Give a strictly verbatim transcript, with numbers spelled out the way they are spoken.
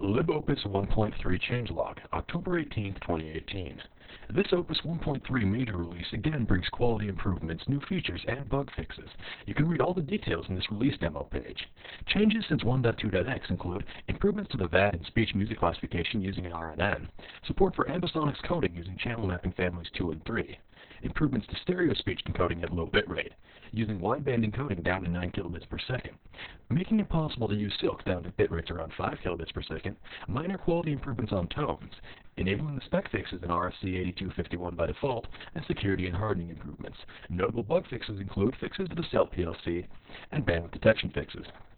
LibOpus one point three changelog, October eighteenth, twenty eighteen. This Opus one point three major release again brings quality improvements, new features, and bug fixes. You can read all the details in this release demo page. Changes since one point two point x include improvements to the V A D and speech music classification using an R N N, support for ambisonics coding using channel mapping families two and three, improvements to stereo speech encoding at low bitrate, using wideband encoding down to nine kilobits per second, making it possible to use Silk down to bitrates around five kilobits per second, minor quality improvements on tones, enabling the spec fixes in R F C eighty-two fifty-one by default, and security and hardening improvements. Notable bug fixes include fixes to the Stealth P L C and bandwidth detection fixes.